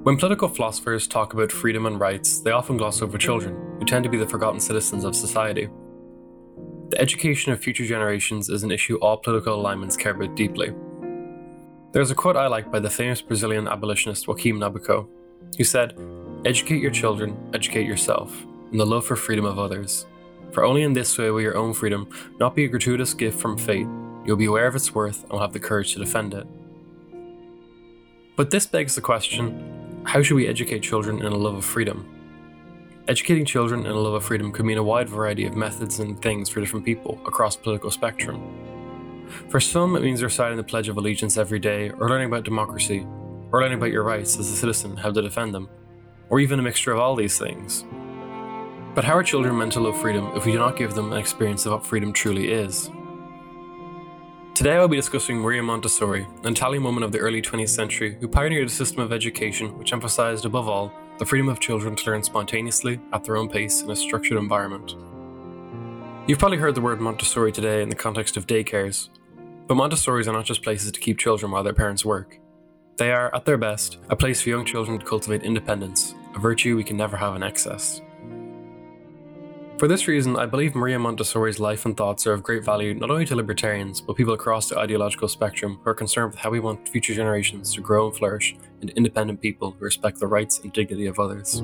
When political philosophers talk about freedom and rights, they often gloss over children, who tend to be the forgotten citizens of society. The education of future generations is an issue all political alignments care about deeply. There's a quote I like by the famous Brazilian abolitionist Joaquim Nabuco, who said, "Educate your children, educate yourself, in the love for freedom of others. For only in this way will your own freedom not be a gratuitous gift from fate. You'll be aware of its worth and will have the courage to defend it." But this begs the question, how should we educate children in a love of freedom? Educating children in a love of freedom could mean a wide variety of methods and things for different people across the political spectrum. For some, it means reciting the Pledge of Allegiance every day, or learning about democracy, or learning about your rights as a citizen and how to defend them, or even a mixture of all these things. But how are children meant to love freedom if we do not give them an experience of what freedom truly is? Today I'll be discussing Maria Montessori, an Italian woman of the early 20th century who pioneered a system of education which emphasized, above all, the freedom of children to learn spontaneously, at their own pace, in a structured environment. You've probably heard the word Montessori today in the context of daycares, but Montessoris are not just places to keep children while their parents work. They are, at their best, a place for young children to cultivate independence, a virtue we can never have in excess. For this reason, I believe Maria Montessori's life and thoughts are of great value not only to libertarians, but people across the ideological spectrum who are concerned with how we want future generations to grow and flourish into independent people who respect the rights and dignity of others.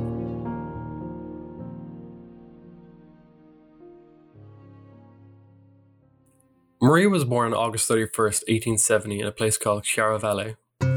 Maria was born on August 31st, 1870 in a place called Chiaravelle.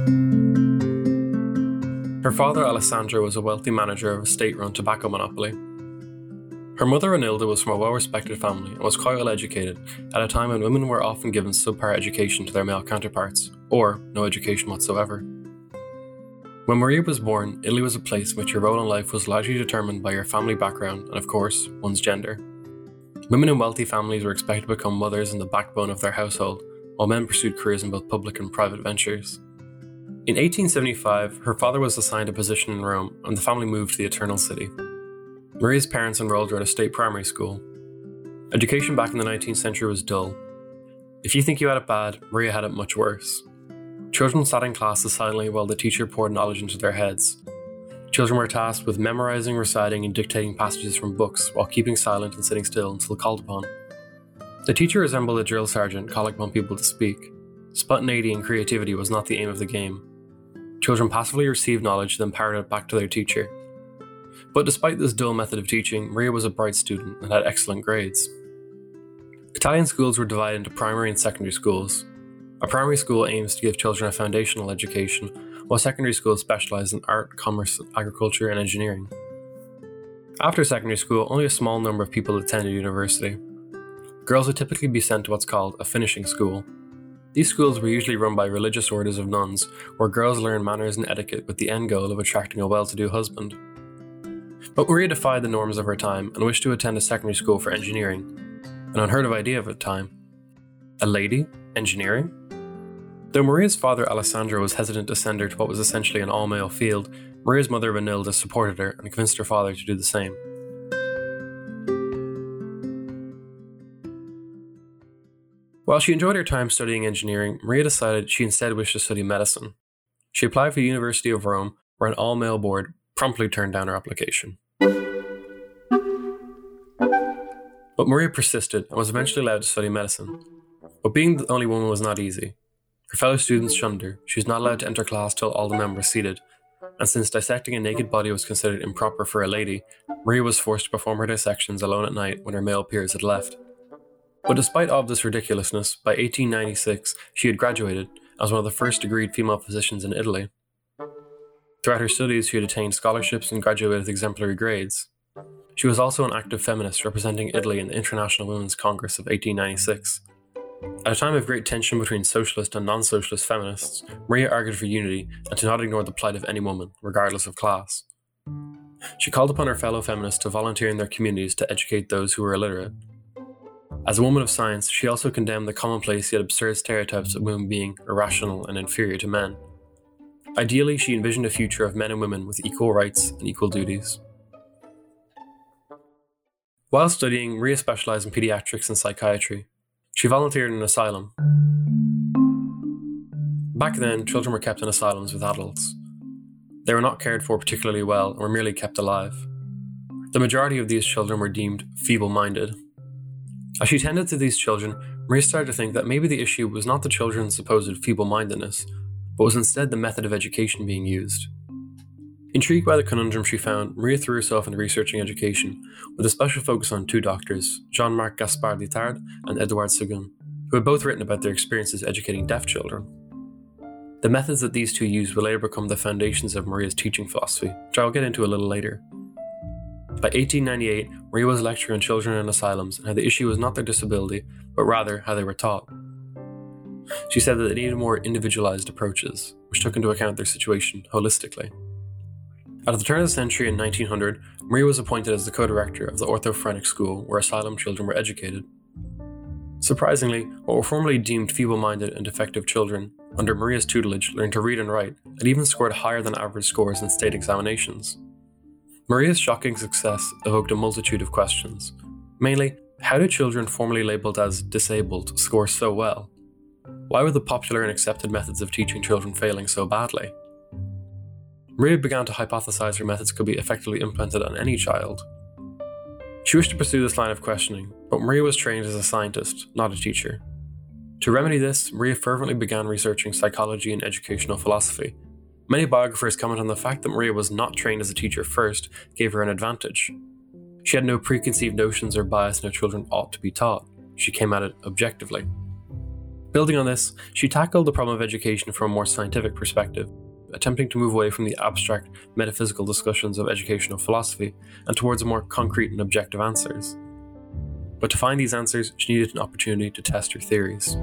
Her father, Alessandro, was a wealthy manager of a state-run tobacco monopoly. Her mother, Renilda, was from a well-respected family and was quite well-educated at a time when women were often given subpar education to their male counterparts, or no education whatsoever. When Maria was born, Italy was a place in which your role in life was largely determined by your family background and, of course, one's gender. Women in wealthy families were expected to become mothers and the backbone of their household, while men pursued careers in both public and private ventures. In 1875, her father was assigned a position in Rome, and the family moved to the Eternal City. Maria's parents enrolled her at a state primary school. Education back in the 19th century was dull. If you think you had it bad, Maria had it much worse. Children sat in classes silently while the teacher poured knowledge into their heads. Children were tasked with memorizing, reciting, and dictating passages from books while keeping silent and sitting still until called upon. The teacher resembled a drill sergeant calling upon people to speak. Spontaneity and creativity was not the aim of the game. Children passively received knowledge, then parroted it back to their teacher. But despite this dull method of teaching, Maria was a bright student and had excellent grades. Italian schools were divided into primary and secondary schools. A primary school aims to give children a foundational education, while secondary schools specialize in art, commerce, agriculture, and engineering. After secondary school, only a small number of people attended university. Girls would typically be sent to what's called a finishing school. These schools were usually run by religious orders of nuns, where girls learned manners and etiquette with the end goal of attracting a well-to-do husband. But Maria defied the norms of her time and wished to attend a secondary school for engineering, an unheard of idea of the time. A lady? Engineering? Though Maria's father Alessandro was hesitant to send her to what was essentially an all-male field, Maria's mother Renilda supported her and convinced her father to do the same. While she enjoyed her time studying engineering, Maria decided she instead wished to study medicine. She applied for the University of Rome, where an all-male board promptly turned down her application. But Maria persisted and was eventually allowed to study medicine. But being the only woman was not easy. Her fellow students shunned her. She was not allowed to enter class till all the men were seated, and since dissecting a naked body was considered improper for a lady, Maria was forced to perform her dissections alone at night when her male peers had left. But despite all of this ridiculousness, by 1896 she had graduated as one of the first degreed female physicians in Italy. Throughout her studies, she had attained scholarships and graduated with exemplary grades. She was also an active feminist representing Italy in the International Women's Congress of 1896. At a time of great tension between socialist and non-socialist feminists, Maria argued for unity and to not ignore the plight of any woman, regardless of class. She called upon her fellow feminists to volunteer in their communities to educate those who were illiterate. As a woman of science, she also condemned the commonplace yet absurd stereotypes of women being irrational and inferior to men. Ideally, she envisioned a future of men and women with equal rights and equal duties. While studying, Maria specialized in pediatrics and psychiatry. She volunteered in an asylum. Back then, children were kept in asylums with adults. They were not cared for particularly well and were merely kept alive. The majority of these children were deemed feeble-minded. As she tended to these children, Maria started to think that maybe the issue was not the children's supposed feeble-mindedness, but was instead the method of education being used. Intrigued by the conundrum she found, Maria threw herself into researching education, with a special focus on two doctors, Jean-Marc Gaspard Litard and Edouard Segun, who had both written about their experiences educating deaf children. The methods that these two used would later become the foundations of Maria's teaching philosophy, which I will get into a little later. By 1898, Maria was lecturing on children in asylums and how the issue was not their disability, but rather how they were taught. She said that they needed more individualized approaches, which took into account their situation holistically. At the turn of the century in 1900, Maria was appointed as the co-director of the orthophrenic school where asylum children were educated. Surprisingly, what were formerly deemed feeble-minded and defective children, under Maria's tutelage, learned to read and write, and even scored higher than average scores in state examinations. Maria's shocking success evoked a multitude of questions. Mainly, how did children formerly labelled as disabled score so well? Why were the popular and accepted methods of teaching children failing so badly? Maria began to hypothesize her methods could be effectively implemented on any child. She wished to pursue this line of questioning, but Maria was trained as a scientist, not a teacher. To remedy this, Maria fervently began researching psychology and educational philosophy. Many biographers comment on the fact that Maria was not trained as a teacher first gave her an advantage. She had no preconceived notions or bias in how children ought to be taught. She came at it objectively. Building on this, she tackled the problem of education from a more scientific perspective, attempting to move away from the abstract, metaphysical discussions of educational philosophy and towards more concrete and objective answers. But to find these answers, she needed an opportunity to test her theories.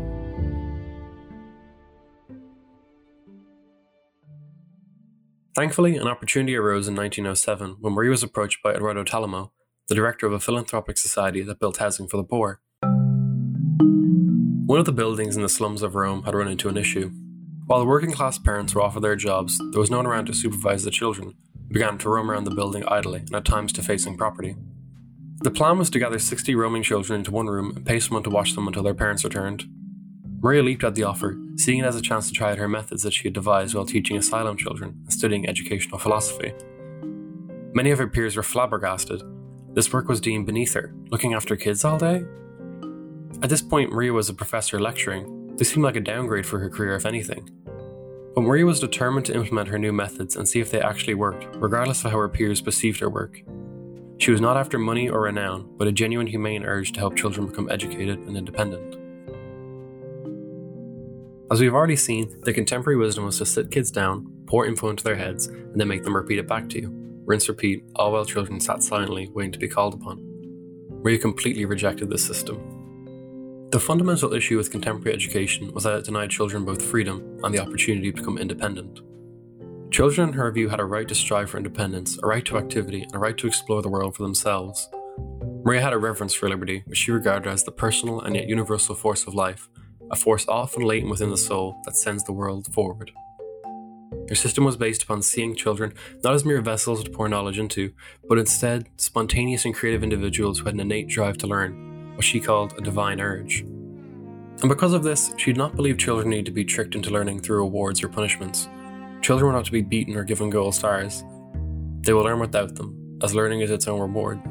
Thankfully, an opportunity arose in 1907 when Maria was approached by Eduardo Talamo, the director of a philanthropic society that built housing for the poor. One of the buildings in the slums of Rome had run into an issue. While the working class parents were off of their jobs, there was no one around to supervise the children, who began to roam around the building idly and at times defacing property. The plan was to gather 60 roaming children into one room and pay someone to watch them until their parents returned. Maria leaped at the offer, seeing it as a chance to try out her methods that she had devised while teaching asylum children and studying educational philosophy. Many of her peers were flabbergasted. This work was deemed beneath her, looking after kids all day? At this point, Maria was a professor lecturing. This seemed like a downgrade for her career, if anything. But Maria was determined to implement her new methods and see if they actually worked, regardless of how her peers perceived her work. She was not after money or renown, but a genuine humane urge to help children become educated and independent. As we've already seen, the contemporary wisdom was to sit kids down, pour info into their heads, and then make them repeat it back to you. Rinse, repeat, all while children sat silently, waiting to be called upon. Maria completely rejected this system. The fundamental issue with contemporary education was that it denied children both freedom and the opportunity to become independent. Children, in her view, had a right to strive for independence, a right to activity, and a right to explore the world for themselves. Maria had a reverence for liberty, which she regarded as the personal and yet universal force of life, a force often latent within the soul that sends the world forward. Her system was based upon seeing children not as mere vessels to pour knowledge into, but instead spontaneous and creative individuals who had an innate drive to learn, what she called a divine urge. And because of this, she did not believe children need to be tricked into learning through rewards or punishments. Children were not to be beaten or given gold stars. They will learn without them, as learning is its own reward.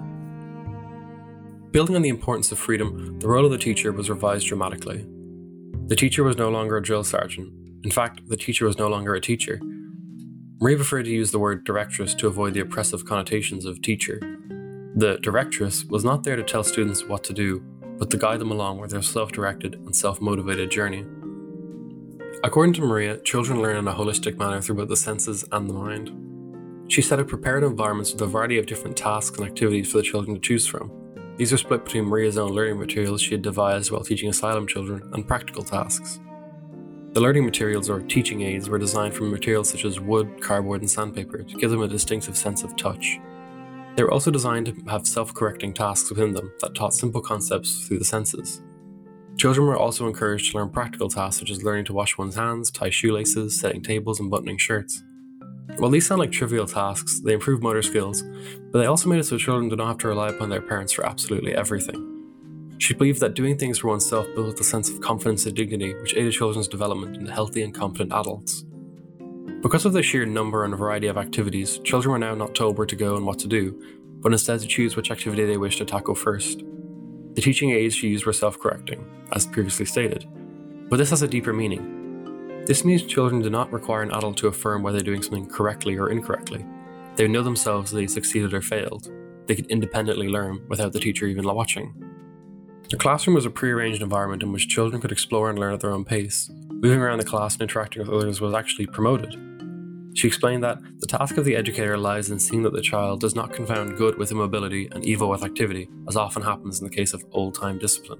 Building on the importance of freedom, the role of the teacher was revised dramatically. The teacher was no longer a drill sergeant. In fact, the teacher was no longer a teacher. Maria preferred to use the word directress to avoid the oppressive connotations of teacher. The directress was not there to tell students what to do, but to guide them along with their self-directed and self-motivated journey. According to Maria, children learn in a holistic manner through both the senses and the mind. She set up prepared environments with a variety of different tasks and activities for the children to choose from. These were split between Maria's own learning materials she had devised while teaching asylum children and practical tasks. The learning materials, or teaching aids, were designed from materials such as wood, cardboard, and sandpaper to give them a distinctive sense of touch. They were also designed to have self-correcting tasks within them that taught simple concepts through the senses. Children were also encouraged to learn practical tasks such as learning to wash one's hands, tie shoelaces, setting tables, and buttoning shirts. While these sound like trivial tasks, they improved motor skills, but they also made it so children did not have to rely upon their parents for absolutely everything. She believed that doing things for oneself built a sense of confidence and dignity which aided children's development into healthy and confident adults. Because of the sheer number and variety of activities, children were now not told where to go and what to do, but instead to choose which activity they wished to tackle first. The teaching aids she used were self-correcting, as previously stated, but this has a deeper meaning. This means children do not require an adult to affirm whether they're doing something correctly or incorrectly. They know themselves that they succeeded or failed. They could independently learn without the teacher even watching. The classroom was a pre-arranged environment in which children could explore and learn at their own pace. Moving around the class and interacting with others was actually promoted. She explained that the task of the educator lies in seeing that the child does not confound good with immobility and evil with activity, as often happens in the case of old-time discipline.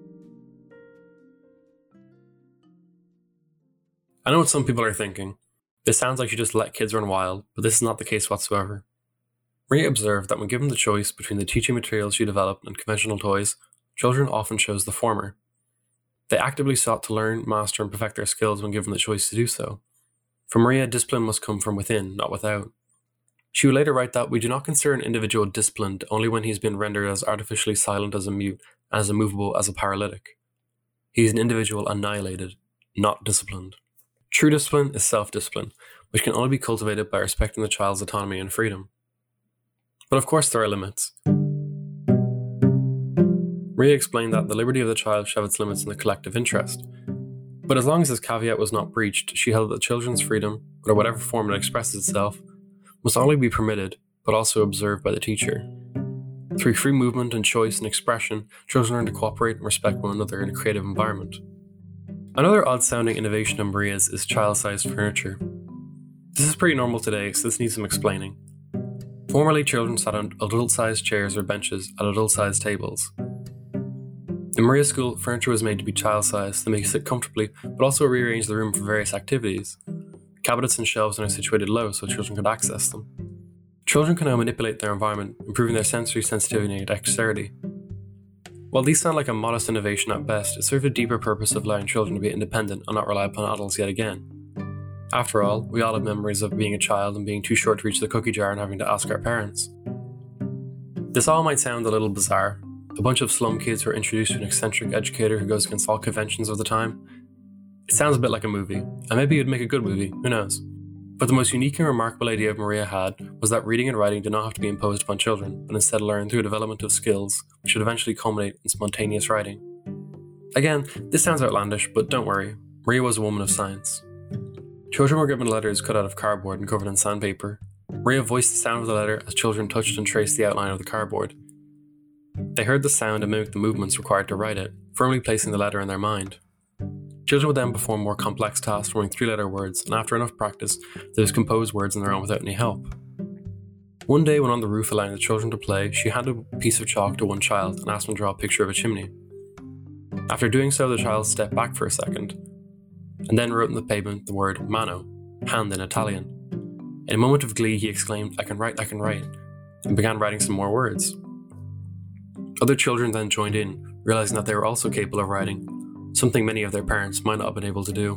I know what some people are thinking. This sounds like you just let kids run wild, but this is not the case whatsoever. Maria observed that when given the choice between the teaching materials she developed and conventional toys, children often chose the former. They actively sought to learn, master, and perfect their skills when given the choice to do so. For Maria, discipline must come from within, not without. She would later write that we do not consider an individual disciplined only when he has been rendered as artificially silent as a mute and as immovable as a paralytic. He is an individual annihilated, not disciplined. True discipline is self-discipline, which can only be cultivated by respecting the child's autonomy and freedom. But of course there are limits. Maria explained that the liberty of the child should have its limits in the collective interest. But as long as this caveat was not breached, she held that children's freedom, or whatever form it expresses itself, must not only be permitted, but also observed by the teacher. Through free movement and choice and expression, children learn to cooperate and respect one another in a creative environment. Another odd-sounding innovation of Maria's is child-sized furniture. This is pretty normal today, so this needs some explaining. Formerly, children sat on adult-sized chairs or benches at adult-sized tables. In Maria's school, furniture was made to be child-sized to make you sit comfortably, but also rearrange the room for various activities. Cabinets and shelves are now situated low so children could access them. Children can now manipulate their environment, improving their sensory sensitivity and dexterity. While these sound like a modest innovation at best, it serves a deeper purpose of allowing children to be independent and not rely upon adults yet again. After all, we all have memories of being a child and being too short to reach the cookie jar and having to ask our parents. This all might sound a little bizarre. A bunch of slum kids who are introduced to an eccentric educator who goes against all conventions of the time. It sounds a bit like a movie, and maybe it would make a good movie, who knows. But the most unique and remarkable idea Maria had was that reading and writing did not have to be imposed upon children, but instead learned through a development of skills which should eventually culminate in spontaneous writing. Again, this sounds outlandish, but don't worry, Maria was a woman of science. Children were given letters cut out of cardboard and covered in sandpaper. Maria voiced the sound of the letter as children touched and traced the outline of the cardboard. They heard the sound and mimicked the movements required to write it, firmly placing the letter in their mind. Children would then perform more complex tasks forming three-letter words, and after enough practice, they would compose words on their own without any help. One day when on the roof allowing the children to play, she handed a piece of chalk to one child and asked him to draw a picture of a chimney. After doing so, the child stepped back for a second, and then wrote on the pavement the word mano, hand in Italian. In a moment of glee, he exclaimed, I can write, and began writing some more words. Other children then joined in, realizing that they were also capable of writing, something many of their parents might not have been able to do.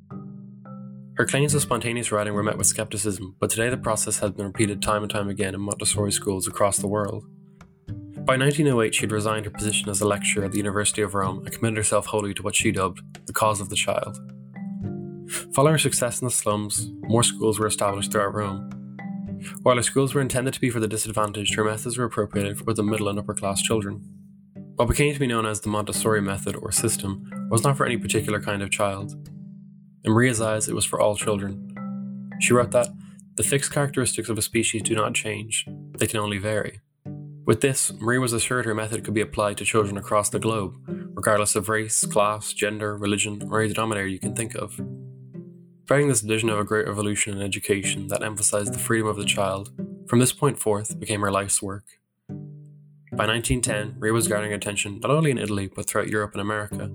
Her claims of spontaneous writing were met with skepticism, but today the process has been repeated time and time again in Montessori schools across the world. By 1908, she had resigned her position as a lecturer at the University of Rome and committed herself wholly to what she dubbed the cause of the child. Following her success in the slums, more schools were established throughout Rome. While her schools were intended to be for the disadvantaged, her methods were appropriated for the middle and upper class children. What became to be known as the Montessori method or system was not for any particular kind of child. In Maria's eyes, it was for all children. She wrote that, the fixed characteristics of a species do not change, they can only vary. With this, Maria was assured her method could be applied to children across the globe, regardless of race, class, gender, religion, or any denominator you can think of. Spreading this vision of a great revolution in education that emphasized the freedom of the child, from this point forth became her life's work. By 1910, Maria was garnering attention not only in Italy but throughout Europe and America.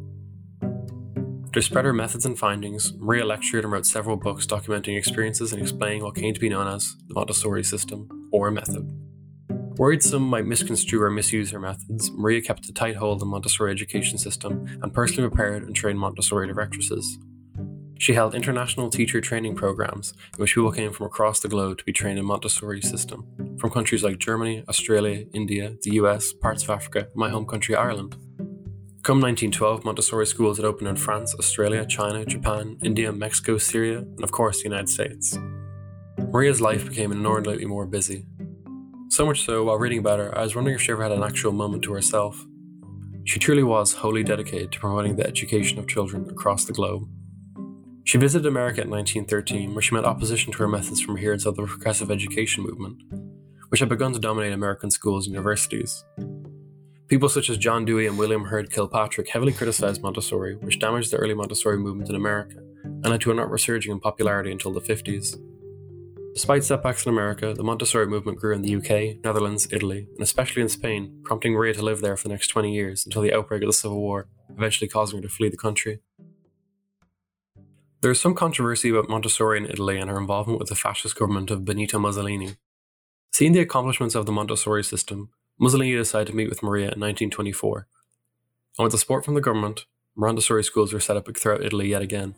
To spread her methods and findings, Maria lectured and wrote several books documenting experiences and explaining what came to be known as the Montessori system, or method. Worried some might misconstrue or misuse her methods, Maria kept a tight hold on the Montessori education system and personally prepared and trained Montessori directresses. She held international teacher training programs in which people came from across the globe to be trained in Montessori system, from countries like Germany, Australia, India, the US, parts of Africa, and my home country Ireland. Come 1912, Montessori schools had opened in France, Australia, China, Japan, India, Mexico, Syria, and of course the United States. Maria's life became inordinately more busy. So much so, while reading about her, I was wondering if she ever had an actual moment to herself. She truly was wholly dedicated to promoting the education of children across the globe. She visited America in 1913, where she met opposition to her methods from adherents of the progressive education movement, which had begun to dominate American schools and universities. People such as John Dewey and William Hurd Kilpatrick heavily criticized Montessori, which damaged the early Montessori movement in America, and led to it not resurging in popularity until the 50s. Despite setbacks in America, the Montessori movement grew in the UK, Netherlands, Italy, and especially in Spain, prompting Maria to live there for the next 20 years until the outbreak of the Civil War, eventually causing her to flee the country. There is some controversy about Montessori in Italy and her involvement with the fascist government of Benito Mussolini. Seeing the accomplishments of the Montessori system, Mussolini decided to meet with Maria in 1924. And with the support from the government, Montessori schools were set up throughout Italy yet again.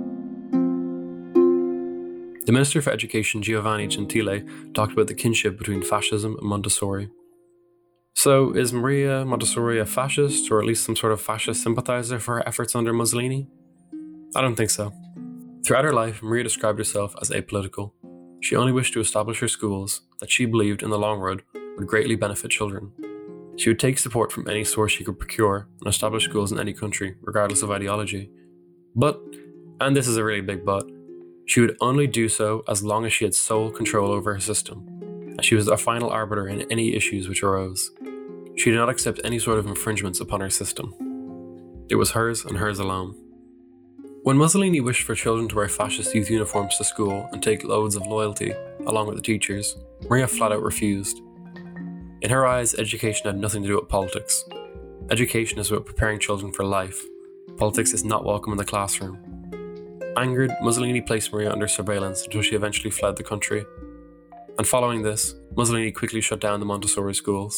The Minister for Education, Giovanni Gentile, talked about the kinship between fascism and Montessori. So, is Maria Montessori a fascist, or at least some sort of fascist sympathizer for her efforts under Mussolini? I don't think so. Throughout her life, Maria described herself as apolitical. She only wished to establish her schools that she believed, in the long run, would greatly benefit children. She would take support from any source she could procure and establish schools in any country, regardless of ideology. But, and this is a really big but, she would only do so as long as she had sole control over her system, and she was a final arbiter in any issues which arose. She did not accept any sort of infringements upon her system. It was hers and hers alone. When Mussolini wished for children to wear fascist youth uniforms to school and take oaths of loyalty, along with the teachers, Maria flat out refused. In her eyes, education had nothing to do with politics. Education is about preparing children for life. Politics is not welcome in the classroom. Angered, Mussolini placed Maria under surveillance until she eventually fled the country. And following this, Mussolini quickly shut down the Montessori schools.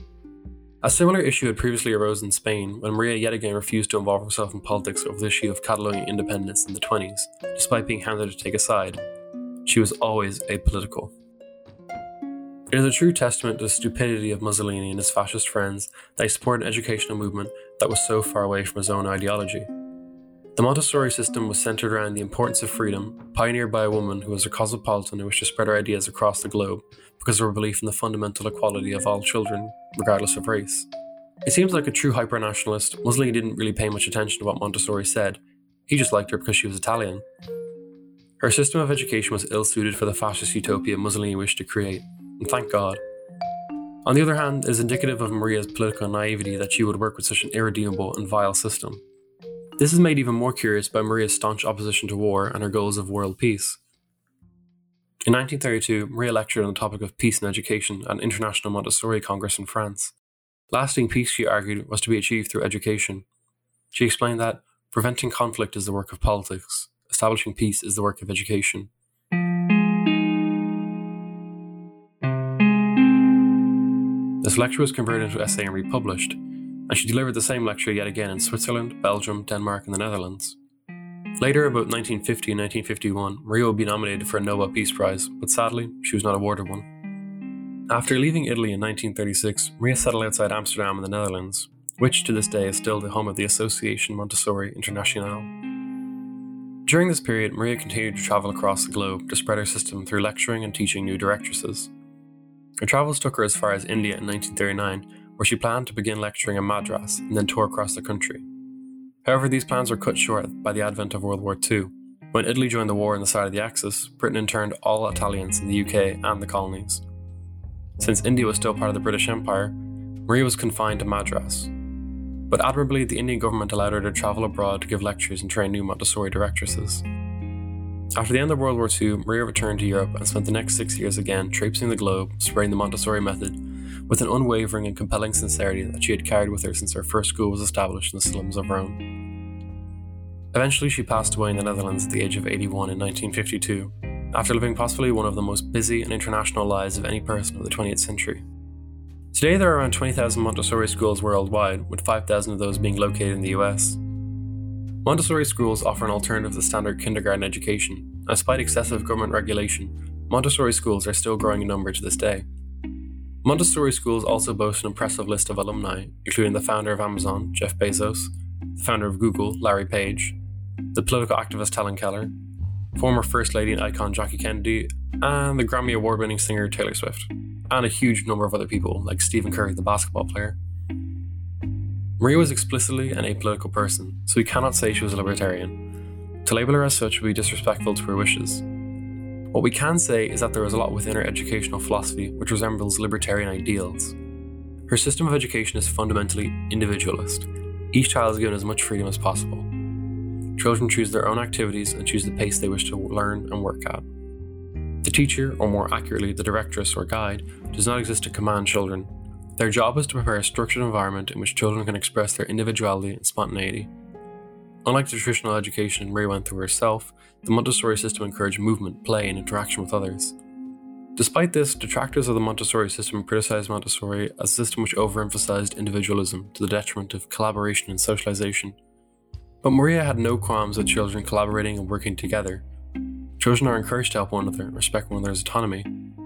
A similar issue had previously arose in Spain when Maria yet again refused to involve herself in politics over the issue of Catalonian independence in the 1920s, despite being handed to take a side. She was always apolitical. It is a true testament to the stupidity of Mussolini and his fascist friends that he supported an educational movement that was so far away from his own ideology. The Montessori system was centered around the importance of freedom, pioneered by a woman who was a cosmopolitan who wished to spread her ideas across the globe because of her belief in the fundamental equality of all children, regardless of race. It seems like a true hyper-nationalist, Mussolini didn't really pay much attention to what Montessori said. He just liked her because she was Italian. Her system of education was ill-suited for the fascist utopia Mussolini wished to create, and thank God. On the other hand, it is indicative of Maria's political naivety that she would work with such an irredeemable and vile system. This is made even more curious by Maria's staunch opposition to war and her goals of world peace. In 1932, Maria lectured on the topic of peace and education at an International Montessori Congress in France. Lasting peace, she argued, was to be achieved through education. She explained that preventing conflict is the work of politics, establishing peace is the work of education. This lecture was converted into an essay and republished, and she delivered the same lecture yet again in Switzerland, Belgium, Denmark, and the Netherlands. Later, about 1950 and 1951, Maria would be nominated for a Nobel Peace Prize, but sadly, she was not awarded one. After leaving Italy in 1936, Maria settled outside Amsterdam in the Netherlands, which to this day is still the home of the Association Montessori Internationale. During this period, Maria continued to travel across the globe to spread her system through lecturing and teaching new directresses. Her travels took her as far as India in 1939, where she planned to begin lecturing in Madras and then tour across the country. However, these plans were cut short by the advent of World War II. When Italy joined the war on the side of the Axis, Britain interned all Italians in the UK and the colonies. Since India was still part of the British Empire, Maria was confined to Madras. But admirably, the Indian government allowed her to travel abroad to give lectures and train new Montessori directresses. After the end of World War II, Maria returned to Europe and spent the next 6 years again traipsing the globe, spreading the Montessori method, with an unwavering and compelling sincerity that she had carried with her since her first school was established in the slums of Rome. Eventually, she passed away in the Netherlands at the age of 81 in 1952, after living possibly one of the most busy and international lives of any person of the 20th century. Today, there are around 20,000 Montessori schools worldwide, with 5,000 of those being located in the US. Montessori schools offer an alternative to standard kindergarten education, and despite excessive government regulation, Montessori schools are still growing in number to this day. Montessori schools also boast an impressive list of alumni, including the founder of Amazon, Jeff Bezos, the founder of Google, Larry Page, the political activist Helen Keller, former First Lady and icon Jackie Kennedy, and the Grammy Award-winning singer Taylor Swift, and a huge number of other people like Stephen Curry, the basketball player. Maria was explicitly an apolitical person, so we cannot say she was a libertarian. To label her as such would be disrespectful to her wishes. What we can say is that there is a lot within her educational philosophy which resembles libertarian ideals. Her system of education is fundamentally individualist. Each child is given as much freedom as possible. Children choose their own activities and choose the pace they wish to learn and work at. The teacher, or more accurately the directress or guide, does not exist to command children. Their job is to prepare a structured environment in which children can express their individuality and spontaneity. Unlike the traditional education Maria went through herself, the Montessori system encouraged movement, play, and interaction with others. Despite this, detractors of the Montessori system criticized Montessori as a system which overemphasized individualism to the detriment of collaboration and socialization. But Maria had no qualms with children collaborating and working together. Children are encouraged to help one another and respect one another's autonomy.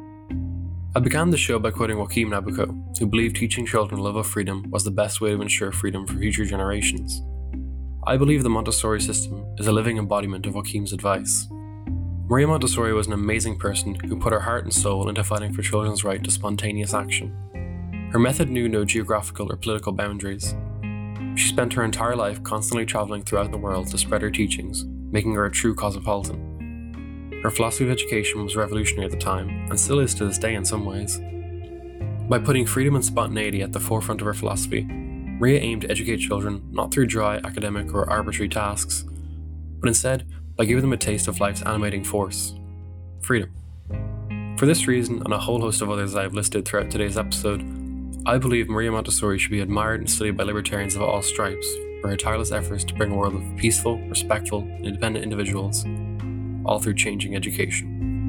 I began the show by quoting Joaquim Nabucco, who believed teaching children a love of freedom was the best way to ensure freedom for future generations. I believe the Montessori system is a living embodiment of Joaquim's advice. Maria Montessori was an amazing person who put her heart and soul into fighting for children's right to spontaneous action. Her method knew no geographical or political boundaries. She spent her entire life constantly traveling throughout the world to spread her teachings, making her a true cosmopolitan. Her philosophy of education was revolutionary at the time, and still is to this day in some ways. By putting freedom and spontaneity at the forefront of her philosophy, Maria aimed to educate children not through dry academic or arbitrary tasks, but instead by giving them a taste of life's animating force: freedom. For this reason, and a whole host of others I have listed throughout today's episode, I believe Maria Montessori should be admired and studied by libertarians of all stripes for her tireless efforts to bring a world of peaceful, respectful, and independent individuals, all through changing education.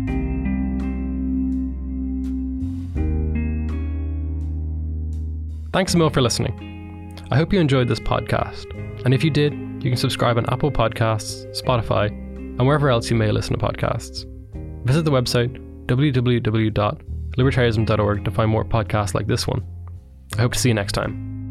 Thanks a mil for listening. I hope you enjoyed this podcast, and if you did, you can subscribe on Apple Podcasts, Spotify, and wherever else you may listen to podcasts. Visit the website www.libertarianism.org to find more podcasts like this one. I hope to see you next time.